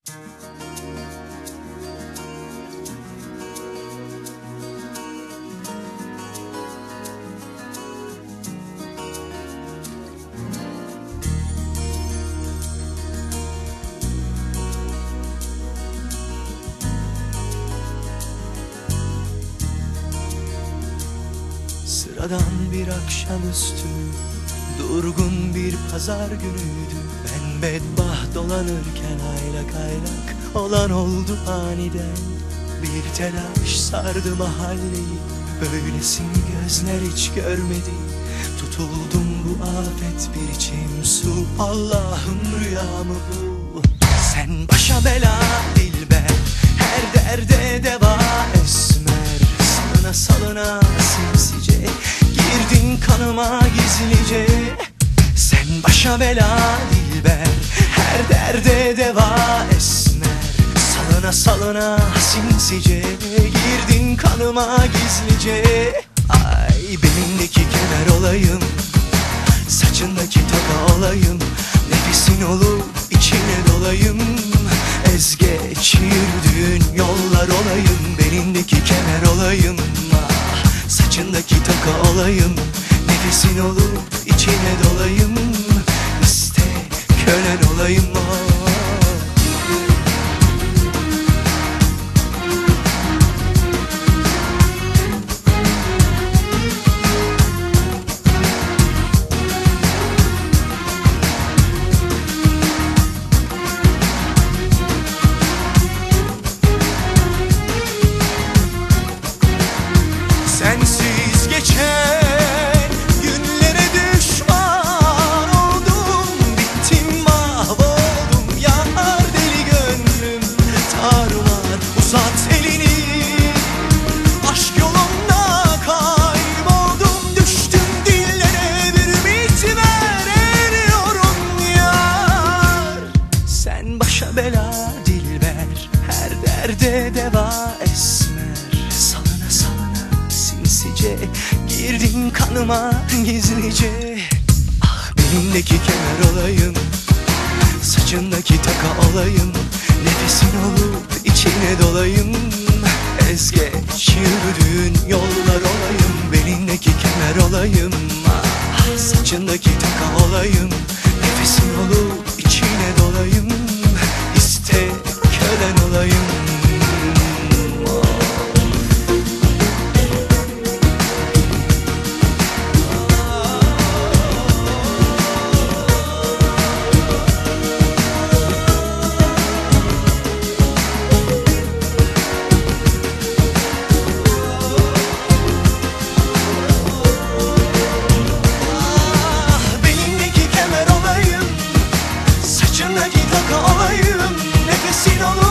Sıradan bir akşamüstü, durgun bir pazar günüydü. Ben bedbaht dolanırken aylak aylak olan oldu aniden. Bir telaş sardı mahalleyi, böylesini gözler hiç görmedi. Tutuldum bu afet bir içim su, Allah'ım rüya mı bu? Sen başa bela dilber, her derde deva esmer. Salına salına sinsice girdin kanıma gizlice. Sen başa bela dilber, her derde deva esmer. Salına salına sinsice girdin kanıma gizlice. Ay belindeki kemer olayım, saçındaki taka olayım, nefesin olup içine dolayım. Ez geç yürüdüğün yollar olayım, belindeki kemer olayım, saçındaki taka olayım, nefesin olup içine dolayım. İste kölen olayım. Sensiz geçen günlere düşman oldum, bittim mahvoldum yar deli gönlüm tarumar. Uzat elini, aşk yolunda kayboldum, düştüm dillere bir bitmer eriyorum yar. Sen başa bela dilber, her derde deva esmer. Salına salına sinsice girdin kanıma gizlice. Ah belindeki kemer olayım, saçındaki taka olayım, nefesin olup içine dolayım. Ez geç yürüdüğün yollar olayım, belindeki kemer olayım, ah saçındaki taka olayım, nefesin olup içine dolayım. İste kölen olayım. Saçındaki taka olayım, nefesin olur